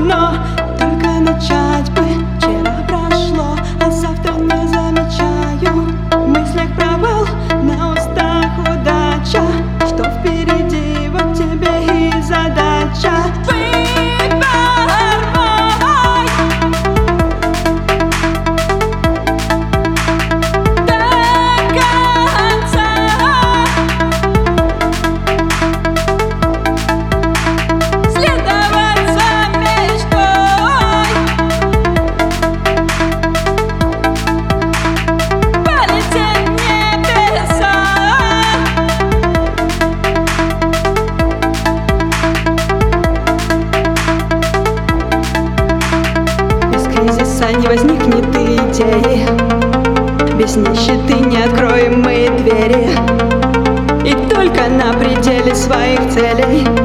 но только начать бы. Вчера прошло, а завтра не замечаю. В мыслях провал, на устах удача. Что впереди, вот тебе и задача. Не возникнет идеи, без нищеты не откроем мы двери. И только на пределе своих целей